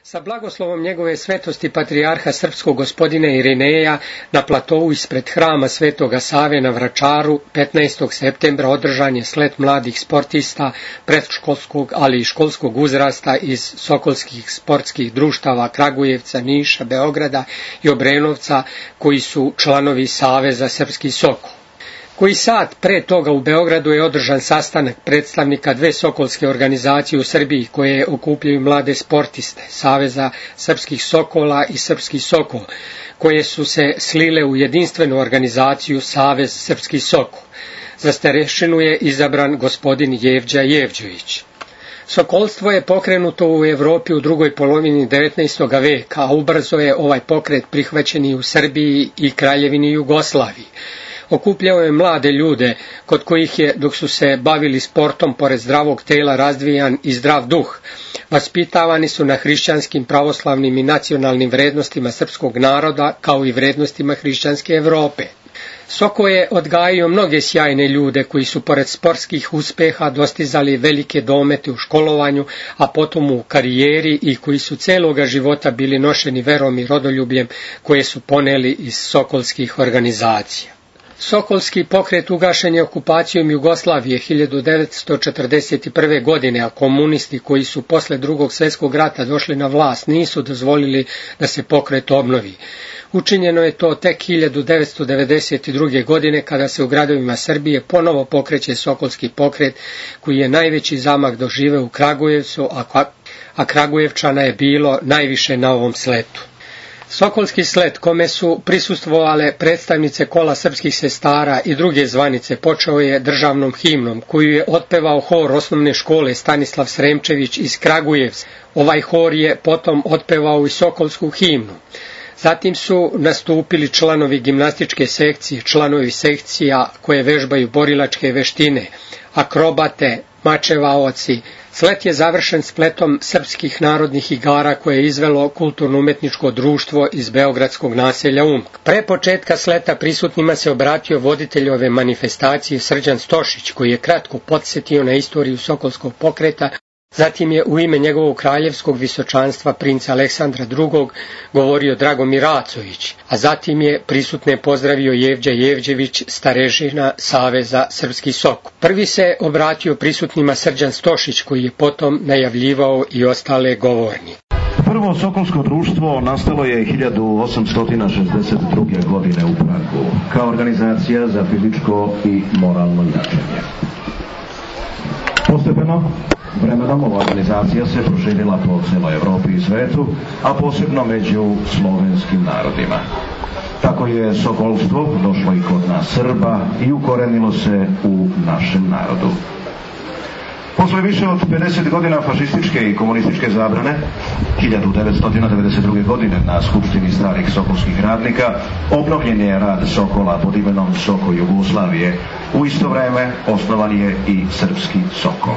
Sa blagoslovom njegove svetosti patrijarha srpskog gospodina Irineja na platovu ispred hrama Svetoga Save na Vračaru 15. septembra održan je slet mladih sportista predškolskog, ali i školskog uzrasta iz sokolskih sportskih društava Kragujevca, Niša, Beograda i Obrenovca, koji su članovi Saveza Srpski Sokol. Koji sat pre toga u Beogradu je održan sastanak predstavnika dve sokolske organizacije u Srbiji koje okupljaju mlade sportiste, Saveza Srpskih Sokola i Srpski Sokol, koje su se slile u jedinstvenu organizaciju Savez Srpski Sokol. Za starešinu je izabran gospodin Jevđa Jevđović. Sokolstvo je pokrenuto u Evropi u drugoj polovini 19. veka, a ubrzo je ovaj pokret prihvaćen i u Srbiji i Kraljevini Jugoslaviji. Okupljao je mlade ljude, kod kojih je, dok su se bavili sportom, pored zdravog tela razvijan i zdrav duh. Vaspitavani su na hrišćanskim, pravoslavnim i nacionalnim vrednostima srpskog naroda, kao i vrednostima hrišćanske Evrope. Sokol je odgajio mnoge sjajne ljude koji su pored sportskih uspeha dostizali velike domete u školovanju, a potom u karijeri i koji su celoga života bili nošeni verom i rodoljubljem koje su poneli iz sokolskih organizacija. Sokolski pokret ugašen je okupacijom Jugoslavije 1941. godine, a komunisti koji su posle Drugog svjetskog rata došli na vlast nisu dozvolili da se pokret obnovi. Učinjeno je to tek 1992. godine kada se u gradovima Srbije ponovo pokreće Sokolski pokret koji je najveći zamah doživeo u Kragujevcu, a Kragujevčana je bilo najviše na ovom sletu. Sokolski slet, kome su prisustvovale predstavnice kola srpskih sestara i druge zvanice, počeo je državnom himnom, koju je otpevao hor osnovne škole Stanislav Sremčević iz Kragujevca. Ovaj hor je potom otpevao i sokolsku himnu. Zatim su nastupili članovi gimnastičke sekcije, članovi sekcija koje vežbaju borilačke veštine, akrobate, mačevaoci. Slet je završen spletom srpskih narodnih igara koje je izvelo kulturno-umetničko društvo iz beogradskog naselja Umk. Pre početka sleta prisutnima se obratio voditelj ove manifestacije Srđan Stošić, koji je kratko podsjetio na istoriju Sokolskog pokreta. Zatim je u ime njegovog kraljevskog visočanstva princa Aleksandra II. Govorio Dragomir Racović, a zatim je prisutne pozdravio Jevđa Jevđević, starežina Saveza Srpski Sokol. Prvi se obratio prisutnima Srđan Stošić, koji je potom najavljivao i ostale govornike. Prvo Sokolsko društvo nastalo je 1862. godine u Pragu, kao organizacija za fizičko i moralno jačanje. Postepeno, vremenom ova organizacija se proširila po celoj Evropi i svetu, a posebno među slovenskim narodima. Tako je sokolstvo došlo i kod nas Srba i ukorenilo se u našem narodu. Posle više od 50 godina fašističke i komunističke zabrane, 1992. godine na Skupštini starih sokolskih radnika obnovljen je rad Sokola pod imenom Soko Jugoslavije. U isto vreme osnovan je i Srpski Sokol.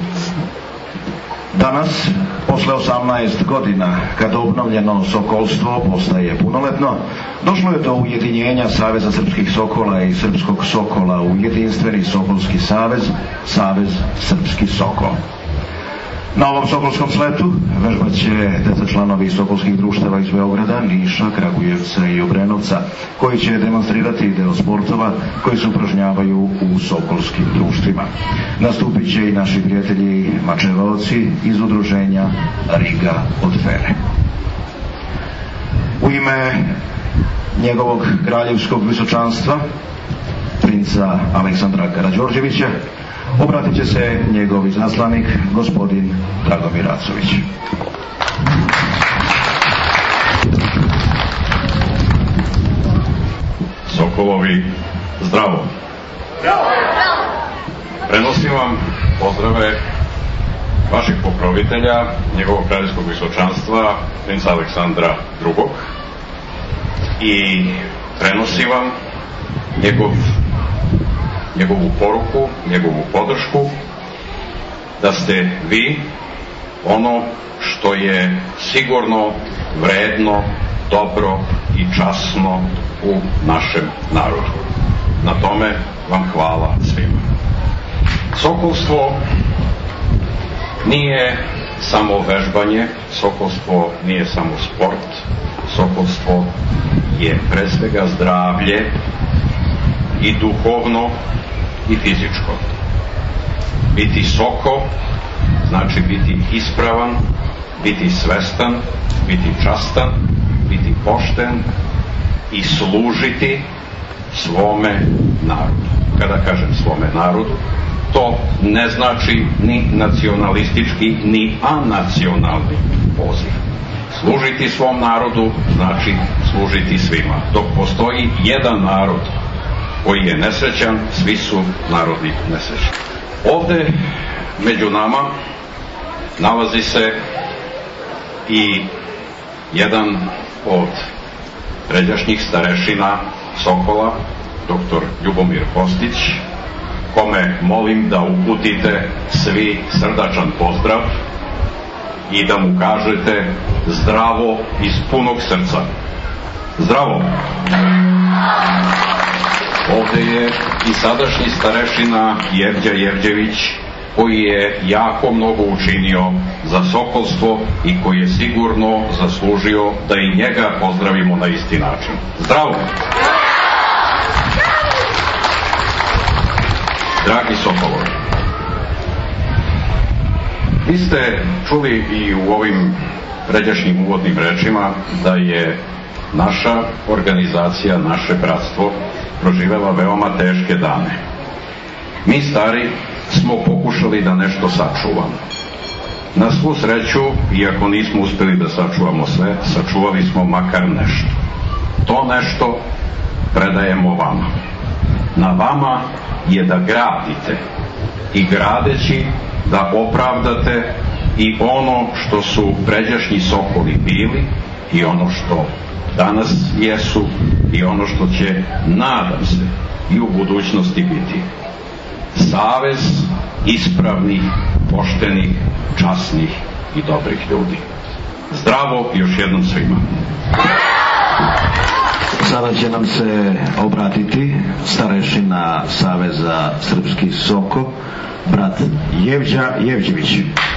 Danas, posle 18 godina, kada obnovljeno sokolstvo postaje punoletno, došlo je do ujedinjenja Saveza Srpskih Sokola i Srpskog Sokola u jedinstveni Sokolski savez, Savez Srpski Sokol. Na ovom sokolskom sletu vežbat će deca članovi sokolskih društava iz Beograda, Niša, Kragujevca i Obrenovca, koji će demonstrirati deo sportova koji se upražnjavaju u sokolskim društvima. Nastupit će i naši prijatelji mačevaoci iz udruženja Riga od Fere. U ime njegovog kraljevskog visočanstva, princa Aleksandra Karađorđevića, obratit će se njegov izaslanik, gospodin Dragomir Racović. Sokolovi, zdravo! Prenosim vam pozdrave vaših pokrovitelja, njegovog kraljevskog visočanstva, princa Aleksandra II. I prenosim vam njegovu poruku, njegovu podršku, da ste vi ono što je sigurno, vredno, dobro i časno u našem narodu. Na tome vam hvala svima. Sokolstvo nije samo vežbanje, sokolstvo nije samo sport, sokolstvo je pre svega zdravlje i duhovno i fizičko. Biti soko znači biti ispravan, biti svestan, biti častan, biti pošten i služiti svome narodu. Kada kažem svome narodu, to ne znači ni nacionalistički, ni anacionalni poziv. Služiti svom narodu znači služiti svima. Dok postoji jedan narod koji je nesrećan, svi su narodi nesrećni. Ovde među nama nalazi se i jedan od pređašnjih starešina Sokola, dr. Ljubomir Kostić, kome molim da uputite svi srdačan pozdrav i da mu kažete zdravo iz punog srca. Zdravo! Ovde je i sadašnji starešina Jevđa Jevđević, koji je jako mnogo učinio za sokolstvo i koji je sigurno zaslužio da i njega pozdravimo na isti način. Zdravo! Dragi Sokolovi, vi ste čuli i u ovim pređašnjim uvodnim rečima da je naša organizacija, naše bratstvo proživela veoma teške dane. Mi stari smo pokušali da nešto sačuvamo. Na svu sreću, iako nismo uspeli da sačuvamo sve, sačuvali smo makar nešto. To nešto predajemo vama. Na vama je da gradite i gradeći da opravdate i ono što su pređašnji Sokoli bili i ono što danas jesu i ono što će, nadam se, i u budućnosti biti. Savez ispravnih, poštenih, časnih i dobrih ljudi. Zdravo još jednom svima. Sada će nam se obratiti starešina Saveza Srpski Sokol, brat Jevđa Jevđević.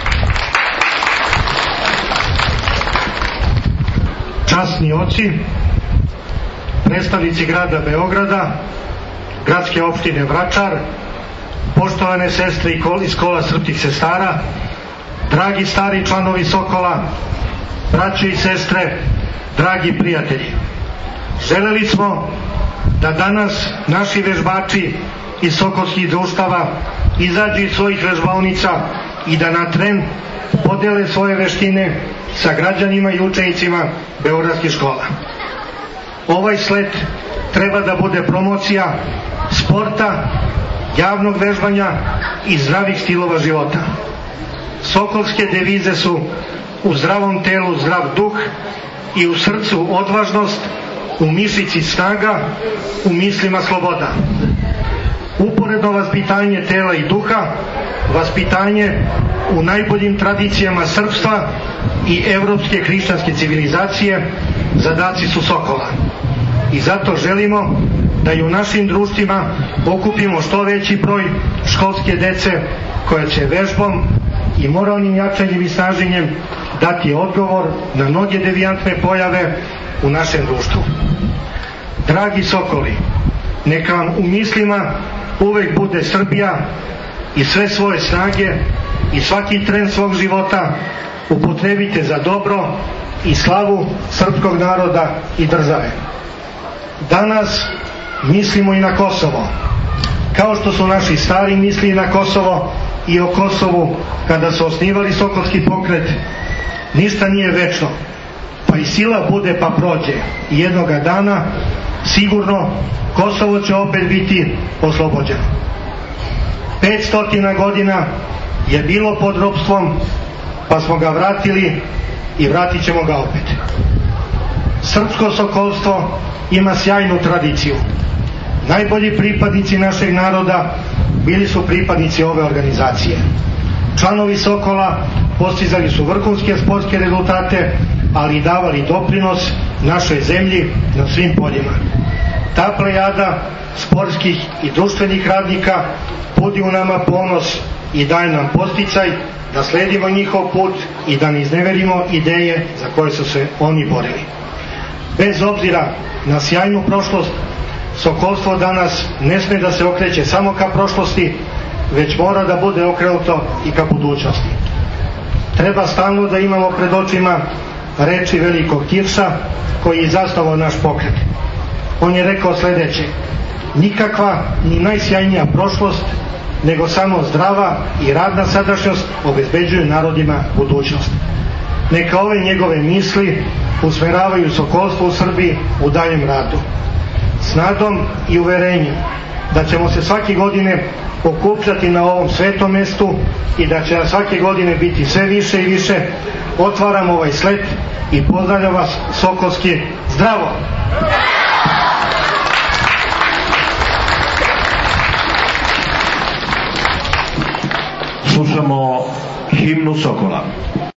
Časni oci, predstavnici grada Beograda, gradske opštine Vračar, poštovane sestre iz kola srpskih sestara, dragi stari članovi Sokola, braće i sestre, dragi prijatelji. Želeli smo da danas naši vežbači iz sokolskih društava izađu iz svojih vežbaonica i da na tren podele svoje veštine sa građanima i učenicima beogradskih škola. Ovaj slet treba da bude promocija sporta, javnog vežbanja i zdravih stilova života. Sokolske devize su u zdravom telu zdrav duh i u srcu odvažnost, u mišici snaga, u mislima sloboda. Uporedno vaspitanje tela i duha, vaspitanje u najboljim tradicijama srpstva i evropske hrišćanske civilizacije zadaci su Sokola. I zato želimo da i u našim društvima okupimo što veći broj školske dece koja će vežbom i moralnim jačanjem i snaženjem dati odgovor na mnoge devijantne pojave u našem društvu. Dragi Sokoli, neka vam u mislima uvek bude Srbija i sve svoje snage i svaki tren svog života upotrebite za dobro i slavu srpskog naroda i države. Danas mislimo i na Kosovo, kao što su naši stari mislili na Kosovo i o Kosovu kada su osnivali Sokolski pokret. Ništa nije večno, pa i sila bude pa prođe. Jednoga dana sigurno Kosovo će opet biti oslobođeno. 500 godina je bilo pod ropstvom, pa smo ga vratili i vratit ćemo ga opet. Srpsko sokolstvo ima sjajnu tradiciju. Najbolji pripadnici našeg naroda bili su pripadnici ove organizacije. Članovi Sokola postizali su vrhunske sportske rezultate, ali i davali doprinos našoj zemlji na svim poljima. Ta plejada sportskih i društvenih radnika budi u nama ponos i daje nam podsticaj da sledimo njihov put i da ne izneverimo ideje za koje su se oni borili. Bez obzira na sjajnu prošlost, sokolstvo danas ne sme da se okreće samo ka prošlosti, već mora da bude okrenuto i ka budućnosti. Treba stalno da imamo pred očima reči velikog Tirša koji je zasnovao naš pokret. On je rekao sledeće: nikakva ni najsjajnija prošlost, nego samo zdrava i radna sadašnjost obezbeđuju narodima budućnost. Neka ove njegove misli usmeravaju sokolstvo u Srbiji u daljem radu. S nadom i uverenjem da ćemo se svake godine okupljati na ovom svetom mestu i da će svake godine biti sve više i više, otvaram ovaj slet i pozdravljam vas sokolski zdravo! Slušamo himnu Sokola.